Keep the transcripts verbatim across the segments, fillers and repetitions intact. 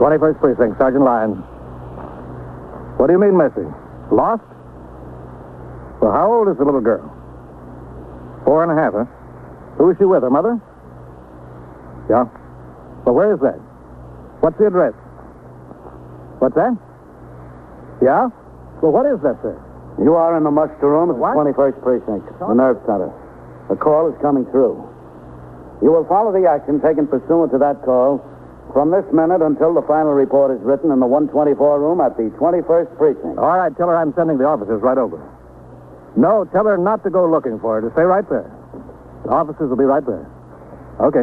twenty-first Precinct, Sergeant Lyons. What do you mean missing? Lost? Well, how old is the little girl? Four and a half, huh? Who is she with, her mother? Yeah. Well, where is that? What's the address? What's that? Yeah? Well, what is that, sir? You are in the muster room at the What? twenty-first Precinct, the nerve center. The call is coming through. You will follow the action taken pursuant to that call from this minute until the final report is written in the one twenty-four room at the twenty-first Precinct. All right, tell her I'm sending the officers right over. No, tell her not to go looking for her, to stay right there. The officers will be right there. Okay.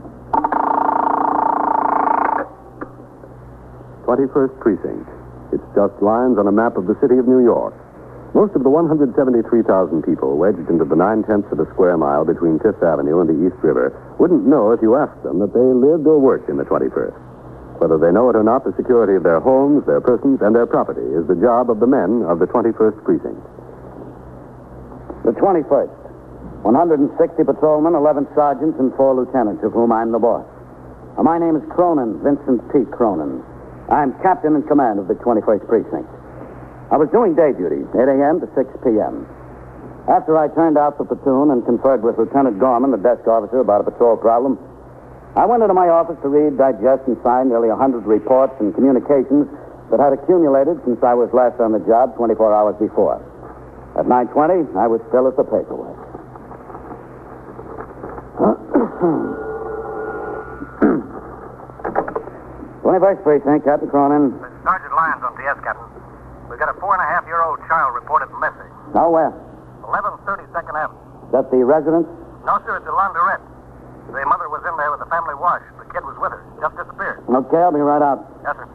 twenty-first Precinct. It's just lines on a map of the city of New York. Most of the one hundred seventy-three thousand people wedged into the nine-tenths of a square mile between Fifth Avenue and the East River wouldn't know if you asked them that they lived or worked in the twenty-first. Whether they know it or not, the security of their homes, their persons, and their property is the job of the men of the twenty-first Precinct. The twenty-first. one hundred sixty patrolmen, eleven sergeants, and four lieutenants, of whom I'm the boss. Uh, my name is Cronin, Vincent P. Cronin. I'm captain in command of the twenty-first Precinct. I was doing day duty, eight a.m. to six p.m. After I turned out the platoon and conferred with Lieutenant Gorman, the desk officer, about a patrol problem, I went into my office to read, digest, and sign nearly one hundred reports and communications that had accumulated since I was last on the job twenty-four hours before. At nine twenty, I was still at the paperwork. twenty-first Precinct, Captain Cronin. Sergeant Lyons on P S, Captain. We've got a four-and-a-half-year-old child reported missing. Now where? eleven thirty Second Avenue. Is that the residence? No, sir, it's a laundrette. The mother was in there with the family wash. The kid was with her. Just disappeared. Okay, I'll be right out. Yes, sir.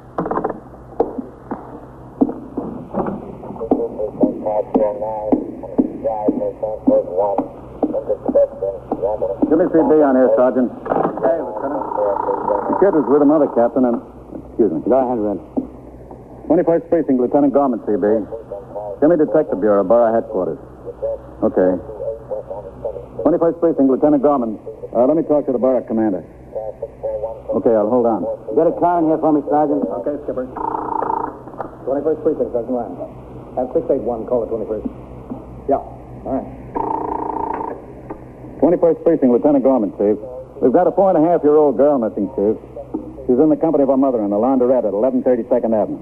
Give me C B on here, Sergeant. Okay, Lieutenant. The kid was with a mother, Captain, and... Excuse me. Go ahead, Red. twenty-first Precinct, Lieutenant Gorman, C B. Give me Detective Bureau, Borough Headquarters. Okay. twenty-first Precinct, Lieutenant Gorman. Uh, let me talk to the Borough Commander. Okay, I'll hold on. Get a car in here for me, Sergeant. Okay, Skipper. twenty-first Precinct, Sergeant Lyons. Have six eight one call the twenty-first. Yeah, all right. twenty-first Precinct, Lieutenant Gorman, Chief. We've got a four-and-a-half-year-old girl missing, Chief. She's in the company of her mother in the laundrette at eleven thirty Second Avenue.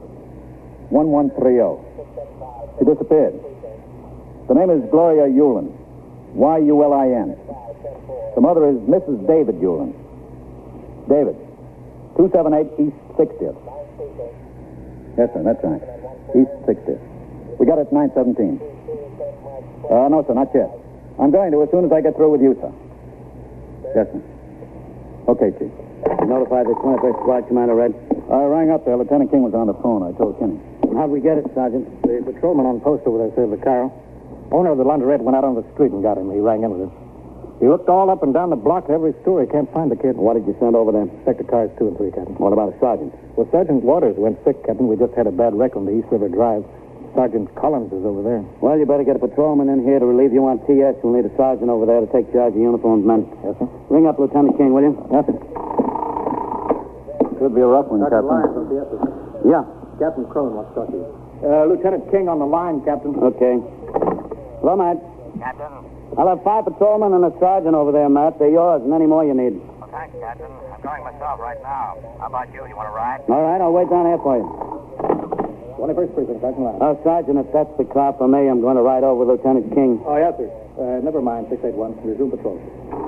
one one three zero. She disappeared. The name is Gloria Yulin. Y U L I N. The mother is Missus David Yulin. David. two seven eight East sixtieth. Yes, sir, that's right. East sixtieth. We got it at nine seventeen. Uh, no, sir, not yet. I'm going to as soon as I get through with you, sir. Yes, sir. Okay, Chief. You notified the twenty-first Squad Commander, Red? I rang up there. Lieutenant King was on the phone. I told Kenny. How'd we get it, Sergeant? The patrolman on post over there saved the car. Owner of the laundrette went out on the street and got him. He rang in with him. He looked all up and down the block at every store. He can't find the kid. What did you send over there? Inspector cars two and three, Captain. What about a sergeant? Well, Sergeant Waters went sick, Captain. We just had a bad wreck on the East River Drive. Sergeant Collins is over there. Well, you better get a patrolman in here to relieve you on T S. You'll need a sergeant over there to take charge of uniformed men. Yes, sir. Ring up Lieutenant King, will you? Yes, sir. Could be a rough one, Sergeant Captain. Lyons on P S, sir. Yeah. Captain Cronin wants to talk to you. Uh, Lieutenant King on the line, Captain. Okay. Hello, Matt. Captain. I'll have five patrolmen and a sergeant over there, Matt. They're yours and any more you need. Well, thanks, Captain. I'm going myself right now. How about you? You want to ride? All right, I'll wait down here for you. twenty-first Precinct, Sergeant Lyons. Oh, Sergeant, if that's the car for me, I'm going to ride over with Lieutenant King. Oh, yes, sir. Uh, never mind. six eight one. Resume patrol.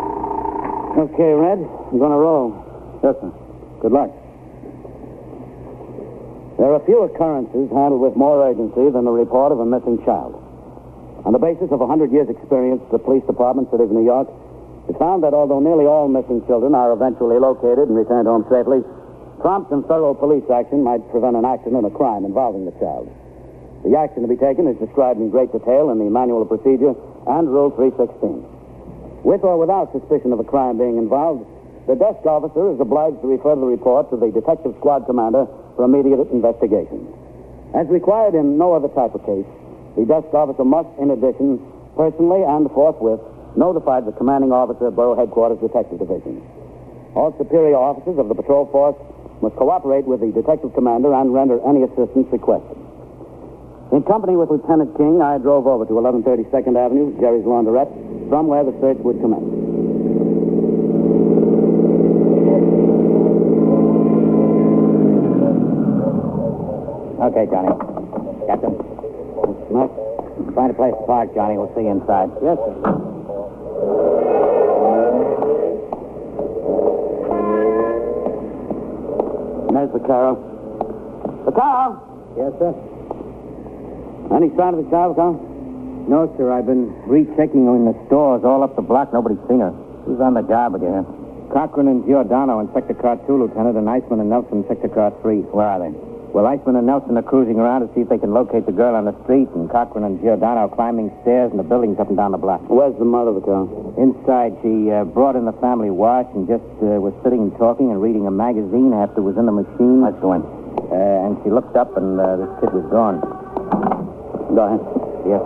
Okay, Red. I'm going to roll. Yes, sir. Good luck. There are few occurrences handled with more urgency than the report of a missing child. On the basis of one hundred years' experience, the police department, City of New York, has found that although nearly all missing children are eventually located and returned home safely, prompt and thorough police action might prevent an accident or crime involving the child. The action to be taken is described in great detail in the Manual of Procedure and Rule three sixteen. With or without suspicion of a crime being involved, the desk officer is obliged to refer the report to the detective squad commander for immediate investigation. As required in no other type of case, the desk officer must, in addition, personally and forthwith, notify the commanding officer of Borough Headquarters Detective Division. All superior officers of the patrol force must cooperate with the detective commander and render any assistance requested. In company with Lieutenant King, I drove over to eleven thirty Second Avenue, Jerry's Laundrette, from where the search would commence. Okay, Johnny. Captain. Smith? Find a place to park, Johnny. We'll see you inside. Yes, sir. There's Vaccaro. Vaccaro! Yes, sir? Any sign of the child, Carl? No, sir. I've been rechecking in the stores all up the block. Nobody's seen her. Who's on the job with you here? Cochran and Giordano in Sector Car two, Lieutenant, and Iceman and Nelson in Sector Car three. Where are they? Well, Iceman and Nelson are cruising around to see if they can locate the girl on the street, and Cochran and Giordano are climbing stairs in the buildings up and down the block. Where's the mother, Vaccaro? Inside, she uh, brought in the family wash and just uh, was sitting and talking and reading a magazine after it was in the machine. Let's go in. Uh, and she looked up, and uh, this kid was gone. Go ahead. Yes.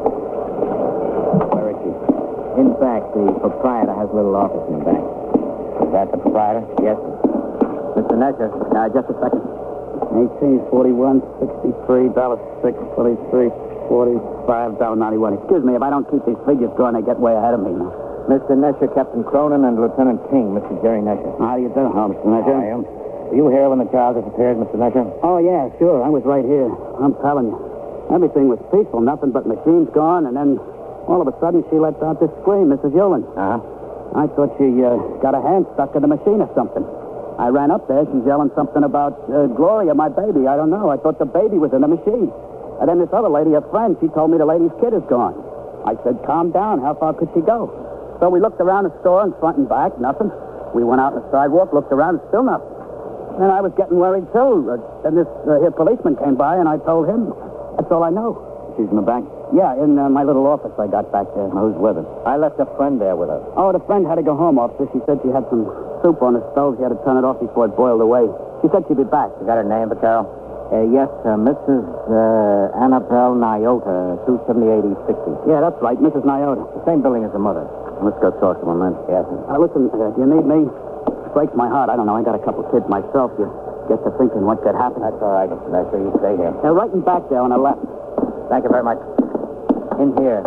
Where is she? In back, the proprietor has a little office in the back. Is that the proprietor? Yes. Mister Nesher, uh, just a second. eighteen forty-one sixty-three dollars six forty-three forty-five dollars ninety-one. Excuse me, if I don't keep these figures going, they get way ahead of me now. Mister Nesher, Captain Cronin, and Lieutenant King, Mister Jerry Nesher. How do you do, oh, Mister Nesher? I am. Were you here when the child disappeared, Mister Nesher? Oh, yeah, sure. I was right here. I'm telling you. Everything was peaceful, nothing but machines gone, and then all of a sudden she let out this scream, Missus Yulin. Uh-huh. I thought she uh, got her hand stuck in the machine or something. I ran up there. She's yelling something about uh, Gloria, my baby. I don't know. I thought the baby was in the machine. And then this other lady, a friend, she told me the lady's kid is gone. I said, calm down. How far could she go? So we looked around the store in front and back, nothing. We went out on the sidewalk, looked around, still nothing. And I was getting worried, too. Uh, then this uh, here policeman came by, and I told him. That's all I know. She's in the back? Yeah, in uh, my little office I got back there. Who's with her? I left a friend there with her. Oh, the friend had to go home, officer. She said she had some soup on the stove. She had to turn it off before it boiled away. She said she'd be back. You got her name, Vaccaro? Uh, yes, uh, Missus Uh, Annabelle Nyota, two seventy-eight East sixty. Yeah, that's right, Missus Nyota. The same building as the mother. Let's go talk to him, man. Yes. Uh, listen, uh, do you need me? It breaks my heart. I don't know. I got a couple kids myself. You get to thinking what could happen. That's all right, Mister Nesher. You stay here. They're right in back there on the left. Thank you very much. In here.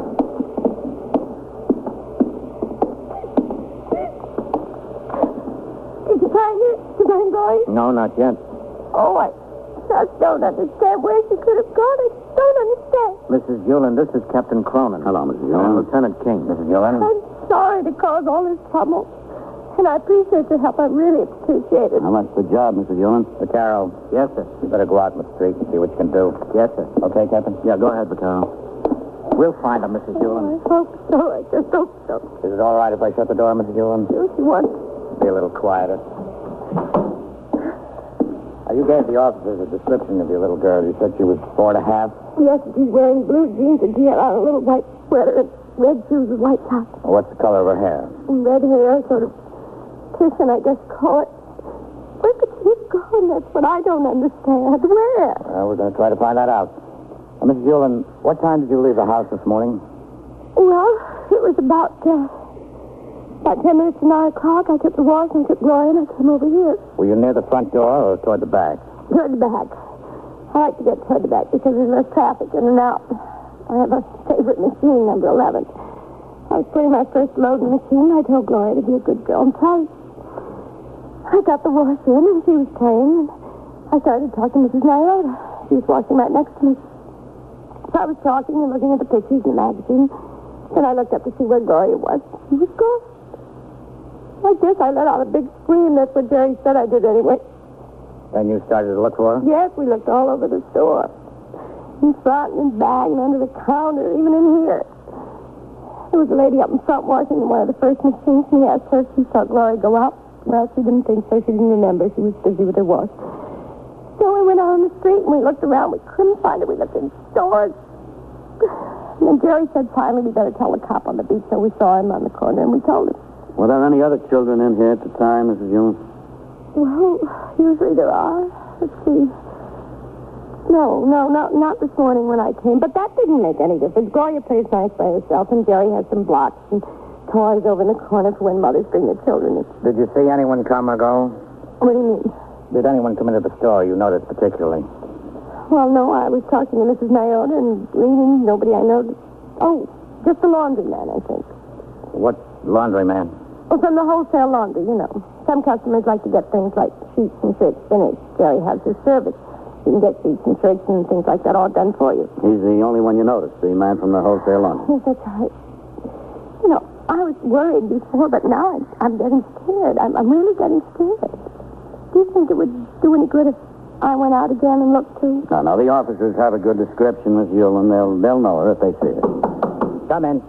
Did you find her? Did I going? No, not yet. Oh, I just don't understand where she could have gone. I don't understand. Missus Yulin, this is Captain Cronin. Hello, Missus And Yulin. Lieutenant King. Missus Yulin? I'm sorry to cause all this trouble. And I appreciate your help. I really appreciate it. How much the job, Missus Yulin? Vaccaro, Yes, sir. you better go out in the street and see what you can do. Yes, sir. Okay, Captain? Yeah, go ahead, Vaccaro. We'll find her, Missus Oh, Yulin. I hope so. I just hope so. Is it all right if I shut the door, Missus Yulin? Do what you want. Be a little quieter. Now, you gave the officers a description of your little girl. You said she was four and a half. Yes, she's wearing blue jeans and she had on a little white sweater and red shoes with white socks. Well, what's the color of her hair? And red hair, sort of kissing, I guess, call it. Where could she have gone? That's what I don't understand. Where? Well, we're going to try to find that out. Now, Missus Yulin, what time did you leave the house this morning? Well, it was about, uh, about ten minutes to nine o'clock. I took the wash and took Gloria and I came over here. Were you near the front door or toward the back? Toward the back. I like to get toward the back because there's less traffic in and out. I have a favorite machine, number eleven. I was putting my first load in the machine. I told Gloria to be a good girl and play. I got the wash in and she was playing. And I started talking to Missus Nyota. She was washing right next to me. So I was talking and looking at the pictures in the magazine. Then I looked up to see where Gloria was. She was gone. I guess I let out a big scream. That's what Jerry said I did anyway. Then you started to look for her? Yes, we looked all over the store. In front and in back and under the counter, even in here. There was a lady up in front washing in one of the first machines, and he asked her if she saw Gloria go out. Well, she didn't think so. She didn't remember. She was busy with her wash. So we went out on the street and we looked around. We couldn't find her. We looked in stores. And then Jerry said finally we better tell the cop on the beat, so we saw him on the corner and we told him. Were there any other children in here at the time, Missus Yulin? Well, usually there are. Let's see. No, no, not, not this morning when I came. But that didn't make any difference. Gloria plays nice by herself, and Jerry has some blocks and toys over in the corner for when mothers bring their children in. Did you see anyone come or go? What do you mean? did anyone come into the store you noticed particularly? Well, no, I was talking to Missus Mayota and leaving. Nobody I noticed. Oh, just the laundryman, I think. What laundryman? Well, from the wholesale laundry, you know. Some customers like to get things like sheets and shirts finished. Jerry has his service. You can get sheets and shirts and things like that all done for you. He's the only one you noticed, the man from the wholesale laundry. Yes, that's right. You know, I was worried before, but now I'm, I'm getting scared. I'm, I'm really getting scared. Do you think it would do any good if I went out again and looked too? No, no, the officers have a good description, Miss Yulin. They'll, they'll know her if they see her. Come in.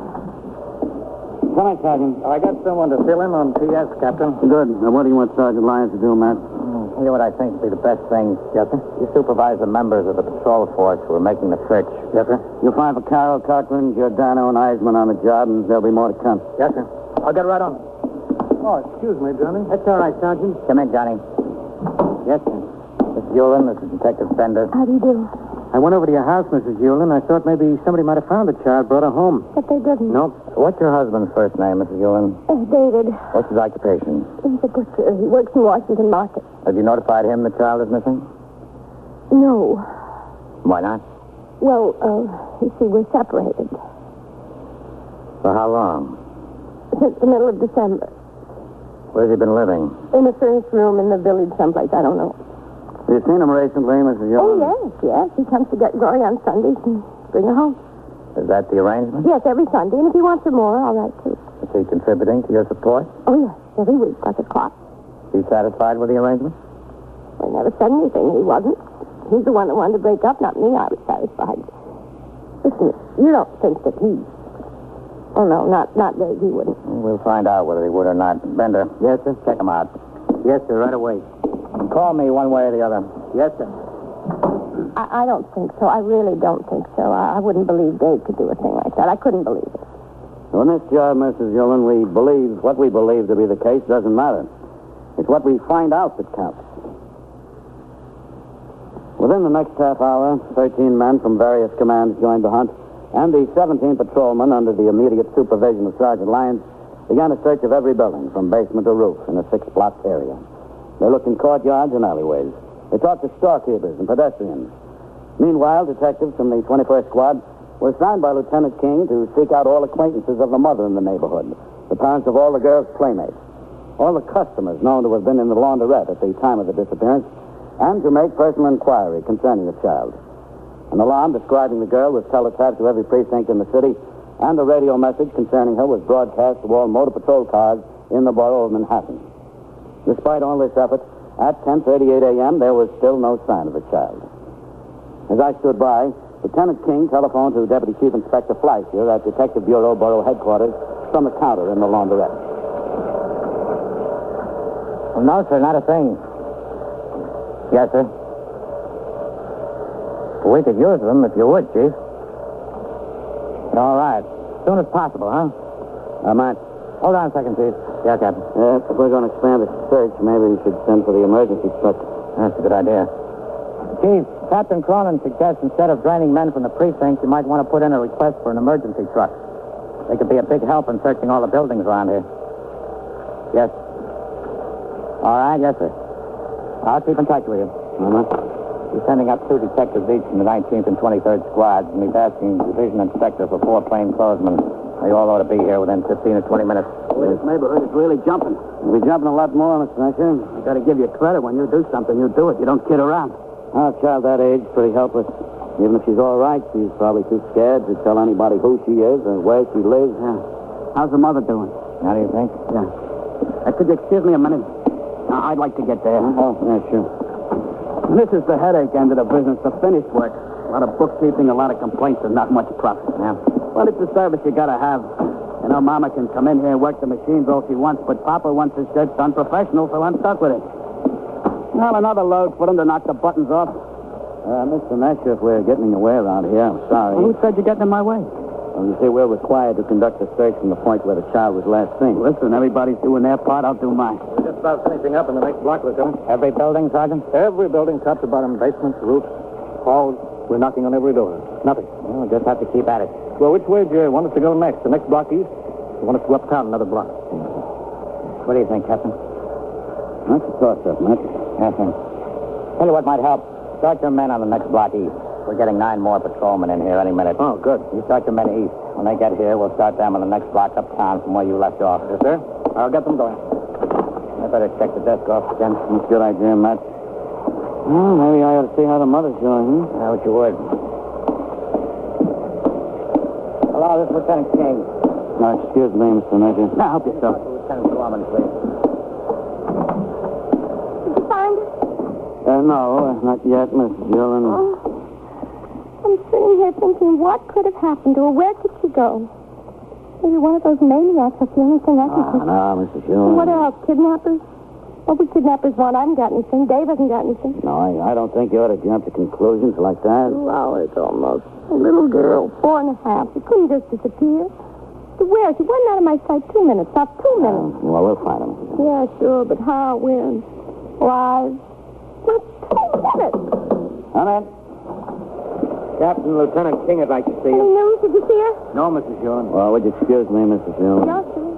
Come in, Sergeant. I got someone to fill in on P S, Captain. Good. Now, what do you want Sergeant Lyons to do, Matt? I'll tell you what I think would be the best thing, Jesse. You supervise the members of the patrol force who are making the search. Yes, sir. You'll find for Carroll, Cochran, Giordano, and Eisman on the job, and there'll be more to come. Yes, sir. I'll get right on. Oh, excuse me, Johnny. That's all right, Sergeant. Come in, Johnny. Yes, sir. Missus Yulin, this is Detective Bender. How do you do? I went over to your house, Missus Yulin. I thought maybe somebody might have found the child, brought her home. But they didn't. Nope. What's your husband's first name, Missus Yulin? Uh, David. What's his occupation? He's a butcher. He works in Washington Market. Have you notified him the child is missing? No. Why not? Well, uh, you see, we're separated. For how long? Since the middle of December. Where's he been living? In a furnished room in the village someplace. I don't know. Have you seen him recently, Missus Oh, Yulin? yes, yes. He comes to get Glory on Sundays and bring her home. Is that the arrangement? Yes, every Sunday. And if he wants her more, all right, too. Is he contributing to your support? Oh, yes, every week, like a clock. Is he satisfied with the arrangement? I never said anything. He wasn't. He's the one that wanted to break up, not me. I was satisfied. Listen, you don't think that he... Oh, no, not, not Dave. He wouldn't. We'll find out whether he would or not. Bender. Yes, sir. Check him out. Yes, sir, right away. Call me one way or the other. Yes, sir. I, I don't think so. I really don't think so. I, I wouldn't believe Dave could do a thing like that. I couldn't believe it. On this job, Missus Yulin, we believe what we believe to be the case doesn't matter. It's what we find out that counts. Within the next half hour, thirteen men from various commands joined the hunt, and the seventeen patrolmen, under the immediate supervision of Sergeant Lyons, began a search of every building, from basement to roof, in a six-block area. They looked in courtyards and alleyways. They talked to storekeepers and pedestrians. Meanwhile, detectives from the twenty-first Squad were assigned by Lieutenant King to seek out all acquaintances of the mother in the neighborhood, the parents of all the girls' playmates, all the customers known to have been in the laundrette at the time of the disappearance, and to make personal inquiry concerning the child. An alarm describing the girl was teletyped to every precinct in the city, and a radio message concerning her was broadcast to all motor patrol cars in the borough of Manhattan. Despite all this effort, at ten thirty-eight a.m., there was still no sign of the child. As I stood by, Lieutenant King telephoned to Deputy Chief Inspector Fleischer at Detective Bureau Borough Headquarters from the counter in the laundrette. Well, no, sir, not a thing. Yes, sir. We could use them if you would, Chief. All right. As soon as possible, huh? Uh, Matt. Hold on a second, Chief. Yeah, Captain. Uh, if we're going to expand the search, maybe we should send for the emergency truck. That's a good idea. Chief, Captain Cronin suggests instead of draining men from the precinct, you might want to put in a request for an emergency truck. They could be a big help in searching all the buildings around here. Yes. All right, yes, sir. I'll keep in touch with you. Uh-huh. He's sending up two detectives each from the nineteenth and twenty-third Squads, and he's asking the division inspector for four plainclothesmen. They all ought to be here within fifteen or twenty minutes. Well, this neighborhood is really jumping. We'll be jumping a lot more, Mister Nasher. I got to give you credit. When you do something, you do it. You don't kid around. Our child that age, pretty helpless. Even if she's all right, she's probably too scared to tell anybody who she is or where she lives. Yeah. How's the mother doing? How do you think? Yeah. Uh, could you excuse me a minute? Uh, I'd like to get there. Oh, yeah, sure. And this is the headache end of the business, the finished work. A lot of bookkeeping, a lot of complaints, and not much profit. Yeah. Well, it's a service you gotta have. You know, Mama can come in here and work the machines all she wants, but Papa wants his shirts done professional, so I'm stuck with it. Well, another load for them to knock the buttons off. Uh, Mister Nasher, if we're getting in your way around here, I'm sorry. Well, who said you're getting in my way? Well, you see, we're required to conduct a search from the point where the child was last seen. Listen, everybody's doing their part, I'll do mine. We're just about finishing up in the next block, Lieutenant. Every building, Sergeant? Every building, top to bottom, basements, roofs, halls. We're knocking on every door. Nothing. Well, we'll just have to keep at it. Well, which way do you want us to go next? The next block east? You want us to go uptown another block? What do you think, Captain? That's a toss-up, Matt. Yes, sir. Tell you what might help. Start your men on the next block east. We're getting nine more patrolmen in here any minute. Oh, good. You start your men east. When they get here, we'll start them on the next block uptown from where you left off. Yes, sir. I'll get them going. I better check the desk off again. That's a good idea, Matt. Well, maybe I ought to see how the mother's doing, hmm? How would you would. Hello, this is Lieutenant King. No, excuse me, Mister Major. Now, help yourself. Lieutenant Gorman, please. Did you find her? Uh, no, uh, not yet, Missus Dillon. Oh. I'm sitting here thinking, what could have happened to her? Where could she go? Maybe one of those maniacs will steal anything I can Ah, take. no, Missus Dillon. What else? Kidnappers? What would kidnappers want? I haven't got anything. Dave hasn't got anything. No, I, I don't think you ought to jump to conclusions like that. Two hours almost. A little girl, four and a half. She couldn't just disappear. To where? She wasn't out of my sight two minutes, not two minutes. Uh, well, we'll find him. Yeah, sure, but how, when? Why? Not two minutes. Come in. Captain Lieutenant King would like to see Any you. news? Did you see her? No, Missus Dillon. Well, would you excuse me, Missus Dillon? No, sir.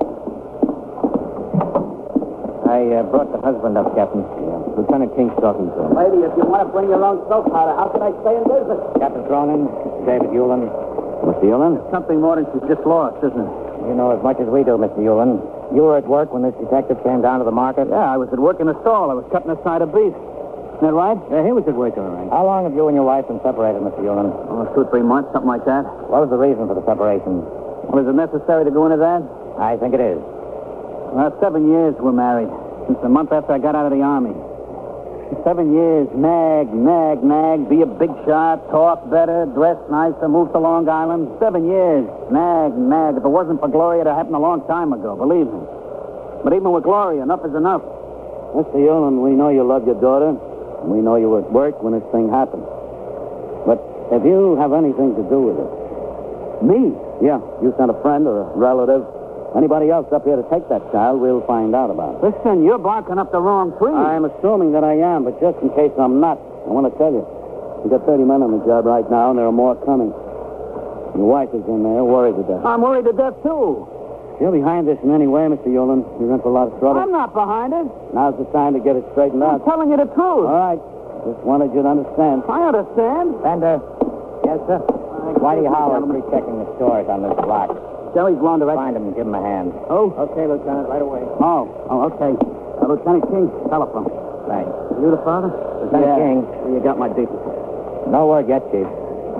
I uh, brought the husband up, Captain. Yeah. Lieutenant King's talking to him. Lady, if you want to bring your own soap powder, how can I stay in business? Captain Cronin, David Hewlin. Mister Dillon? Something more than she's just lost, isn't it? You know as much as we do, Mister Hewlin. You were at work when this detective came down to the market? Yeah, I was at work in the stall. I was cutting a side of beef. Isn't that right? Yeah, he was at work, all right. How long have you and your wife been separated, Mister Hewlin? Oh, two or three months, something like that. What was the reason for the separation? Well, is it necessary to go into that? I think it is. Well, seven years we're married. Since the month after I got out of the Army. Seven years, nag, nag, nag, be a big shot, talk better, dress nicer, move to Long Island. Seven years, nag, nag. If it wasn't for Gloria, it happened a long time ago, believe me. But even with Gloria, enough is enough. Mister Hewlin, we know you love your daughter. We know you were at work when this thing happened. But if you have anything to do with it... Me? Yeah, you sent a friend or a relative. Anybody else up here to take that child, we'll find out about it. Listen, you're barking up the wrong tree. I'm assuming that I am, but just in case I'm not, I want to tell you. We've got thirty men on the job right now, and there are more coming. Your wife is in there, worried to death. I'm worried to death, too. If you're behind this in any way, Mister Hewlin, you're in for a lot of trouble. I'm not behind it. Now's the time to get it straightened out. I'm telling you the truth. All right. Just wanted you to understand. I understand. Bender. Yes, sir? Whitey Howard rechecking the stores on this block. Jerry's laundrette. Find him and give him a hand. Oh? Okay, Lieutenant, right away. Oh, oh, okay. Uh, Lieutenant King, telephone. Thanks. You the father? Lieutenant yeah. King. You got my deepest. No word yet, Chief.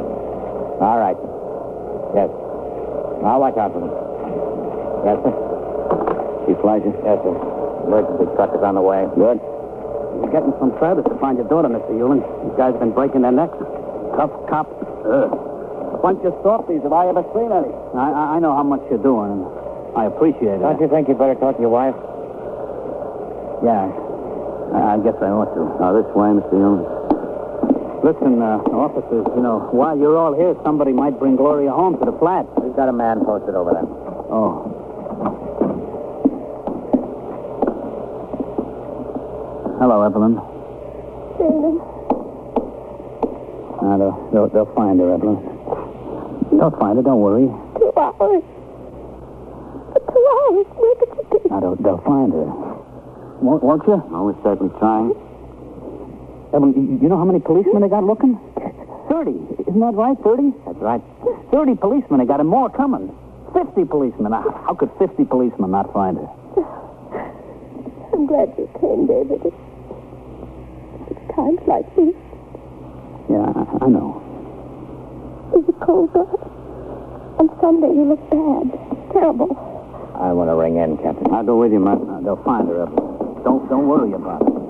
All right. Yes. I'll watch out for them. Yes, sir? Chief Fleischer? Yes, sir. Emergency truck is on the way. Good. You're getting some Travis to find your daughter, Mister Hewlin. These guys have been breaking their necks. Tough cops. Ugh. A bunch of softies, if I ever seen any. I, I, I know how much you're doing, and I appreciate it. Don't you think you'd better talk to your wife? Yeah. I, I guess I ought to. Oh, this way, Mister Hewlin. Listen, uh, officers, you know, while you're all here, somebody might bring Gloria home to the flat. We've got a man posted over there. Oh. Hello, Evelyn. David. Now, they'll, they'll, they'll find her, Evelyn. They'll find her, don't worry. Two hours. For two hours. Where could she be? Now, they'll, they'll find her. Won't, won't you? Oh, we're certainly trying. Evelyn, you, you know how many policemen they got looking? Thirty. Isn't that right? Thirty? That's right. Thirty policemen. They got, and more coming. Fifty policemen. Now, how could fifty policemen not find her? I'm glad you came, David. It's, it's times like these. Yeah, I, I know. Is it cold out? On Sunday, you look bad. Terrible. I want to ring in, Captain. I'll go with you, Matt. Uh, they'll find her, Evelyn. Don't, don't worry about it.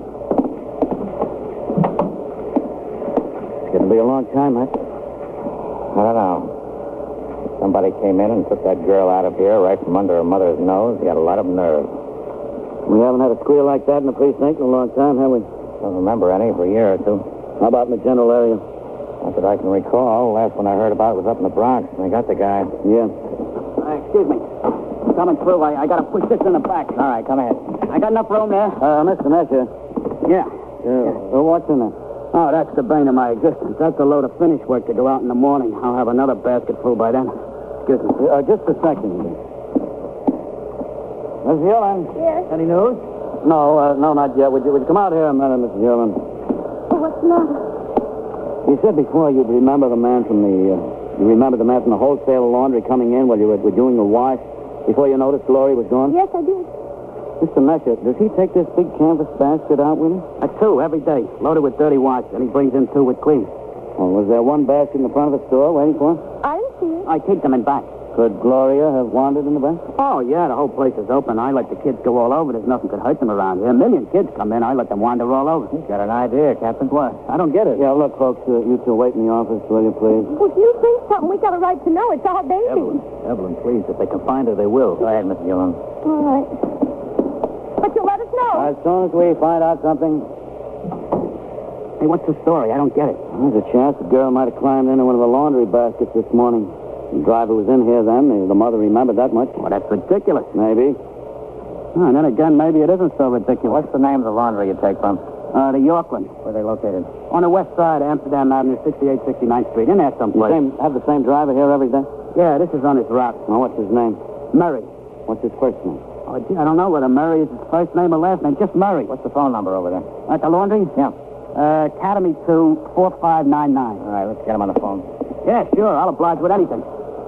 It's going to be a long time, Matt. I don't know. Somebody came in and took that girl out of here right from under her mother's nose. He got a lot of nerve. We haven't had a squeal like that in the precinct in a long time, have we? Don't remember any for a year or two. How about in the general area? Not that I can recall. Last one I heard about was up in the Bronx, and they got the guy. Yeah. Uh, excuse me. Coming through. I, I got to push this in the back. All right, come ahead. I got enough room there. Uh, Mister Nesher. Yeah. Yeah. Uh, what's in there? Oh, that's the bane of my existence. That's a load of finish work to go out in the morning. I'll have another basket full by then. Excuse me. Uh, just a second. Miss Hewlin. Yes? Any news? No, uh, no, not yet. Would you, would you come out here a minute, Missus Hewlin? Oh, what's the matter? You said before you'd remember the man from the, uh, you remember the man from the wholesale laundry coming in while you were, were doing the wash before you noticed Glory was gone? Yes, I did. Mister Messer, does he take this big canvas basket out with him? A two every day, loaded with dirty wash, and he brings in two with clean. Well, was there one basket in the front of the store waiting for him? I didn't see it. I keep them in back. Could Gloria have wandered in the back? Oh, yeah, the whole place is open. I let the kids go all over. There's nothing could hurt them around here. A million kids come in. I let them wander all over. You got an idea, Captain. What? I don't get it. Yeah, look, folks, uh, you two wait in the office, will you, please? Well, if you think something, we got a right to know. It's our baby. Evelyn, Evelyn, please, if they can find her, they will. Go ahead, Missus Hewlin. All right. But you'll let us know. As soon as we find out something, Hey, what's the story? I don't get it. there's a chance the girl might have climbed into one of the laundry baskets this morning. The driver was in here then. The, the mother remembered that much. Well, that's ridiculous. Maybe. Oh, and then again, maybe it isn't so ridiculous. What's the name of the laundry you take from? Uh, the Yorkland. Where are they located? On the west side, Amsterdam Avenue, sixty-eight sixty-ninth Street. In there The someplace. same, have the same driver here every day? Yeah, this is on his route. Now, what's his name? Murray. What's his first name? Oh, gee, I don't know whether Murray is his first name or last name. Just Murray. What's the phone number over there? At the laundry? Yeah. Uh, Academy two, four five nine nine. All right, let's get him on the phone. Yeah, sure. I'll oblige with anything.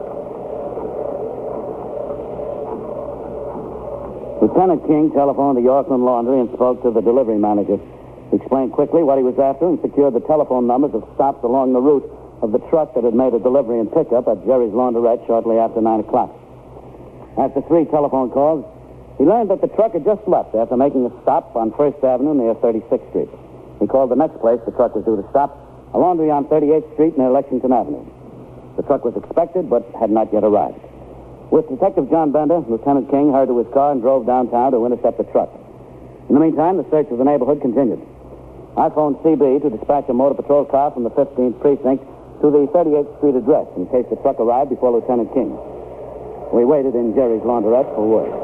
Lieutenant King telephoned the Yorkland Laundry and spoke to the delivery manager. He explained quickly what he was after and secured the telephone numbers of stops along the route of the truck that had made a delivery and pickup at Jerry's Laundrette shortly after nine o'clock. After three telephone calls, he learned that the truck had just left after making a stop on First Avenue near thirty-sixth Street. He called the next place the truck was due to stop, a laundry on thirty-eighth Street near Lexington Avenue. The truck was expected, but had not yet arrived. With Detective John Bender, Lieutenant King hurried to his car and drove downtown to intercept the truck. In the meantime, the search of the neighborhood continued. I phoned C B to dispatch a motor patrol car from the fifteenth Precinct to the thirty-eighth Street address in case the truck arrived before Lieutenant King. We waited in Jerry's Laundrette for word.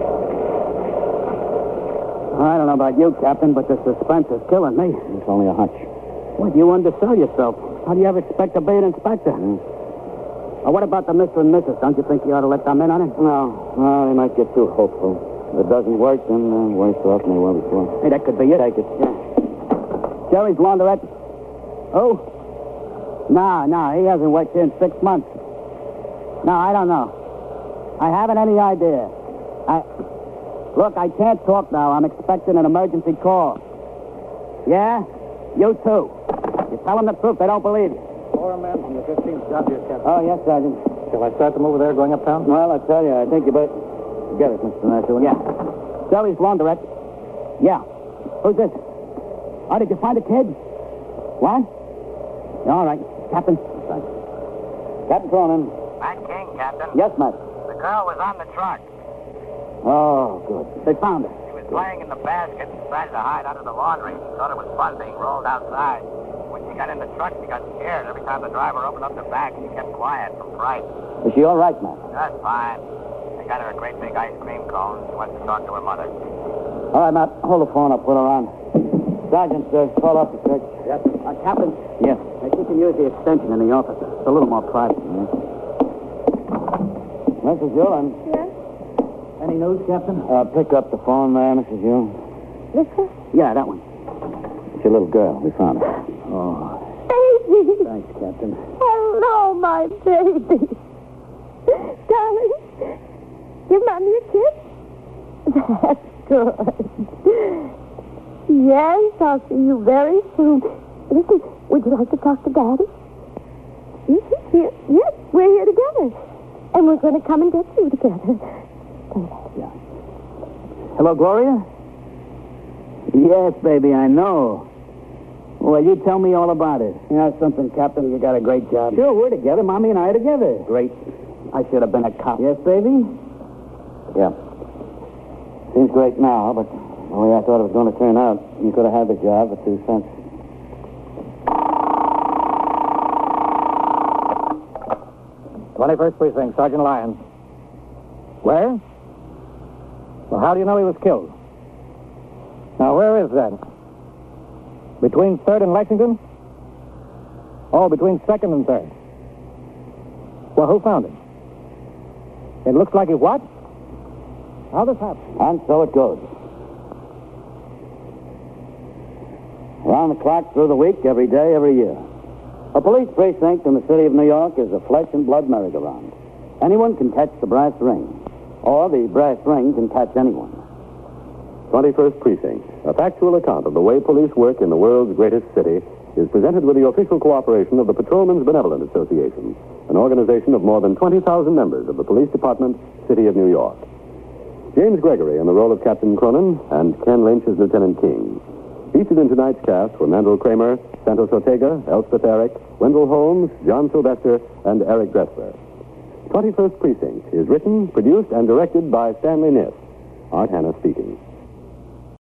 I don't know about you, Captain, but the suspense is killing me. It's only a hunch. What, you undersell yourself. How do you ever expect to be an inspector? Mm. Oh, what about the Mister and Missus? Don't you think you ought to let them in on it? No, no, they might get too hopeful. If it doesn't work, then uh, worse off than they were before. Hey, that could be it. Take it. Yeah. Jerry's Laundrette. Oh? No, no, he hasn't worked here in six months. No, I don't know. I haven't any idea. I... Look, I can't talk now. I'm expecting an emergency call. Yeah? You too. You tell them the truth, they don't believe you. Four men from the fifteenth job here, Captain. Oh, yes, Sergeant. Shall I start them over there going uptown? Well, I tell you, I think you better get it, Mister Nasher. Yeah. Jerry's Laundrette. Yeah. Who's this? Oh, did you find a kid? What? Yeah, all right. Captain. Captain Cronin. Matt King, Captain. Yes, Matt. The girl was on the truck. Oh, good. They found her. She was playing in the basket and tried to hide under the laundry. She thought it was fun being rolled outside. When she got in the truck, she got scared. Every time the driver opened up the back, she kept quiet from fright. Is she all right, Matt? That's fine. I got her a great big ice cream cone. She wants to talk to her mother. All right, Matt. Hold the phone. I'll put her on. Sergeant, uh, call off the search. Yes. Uh, Captain. Yes. I think you can use the extension in the office. It's a little more private. Missus Hewlin. Yes? Any news, Captain? Uh, pick up the phone there, Missus Hewlin. This one? Yeah, that one. It's your little girl. We found her. Oh, Baby! thanks, Captain. Hello, my baby. Darling, give Mommy a kiss. That's good. Yes, I'll see you very soon. Listen, would you like to talk to Daddy? Yes, he's here. Yes, we're here together. And we're going to come and get you together. Yeah. Hello, Gloria? Yes, baby, I know. Well, you tell me all about it. You know something, Captain? You got a great job. Sure, we're together. Mommy and I are together. Great. I should have been a cop. Yes, baby? Yeah. Seems great now, but the way I thought it was going to turn out, you could have had the job for two cents. twenty-first Precinct, Sergeant Lyons. Where? Well, how do you know he was killed? Now, where is that? Between third and Lexington? Oh, between second and third. Well, who found him? It looks like he what? How this happened? And so it goes. Around the clock, through the week, every day, every year. A police precinct in the city of New York is a flesh and blood merry-go-round. Anyone can catch the brass ring, or the brass ring can catch anyone. twenty-first Precinct, a factual account of the way police work in the world's greatest city, is presented with the official cooperation of the Patrolmen's Benevolent Association, an organization of more than twenty thousand members of the Police Department, City of New York. James Gregory in the role of Captain Cronin and Ken Lynch as Lieutenant King. Featured in tonight's cast were Mandel Kramer, Santos Ortega, Elspeth Eric, Wendell Holmes, John Sylvester, and Eric Dressler. twenty-first Precinct is written, produced, and directed by Stanley Niss. Art Hanna speaking.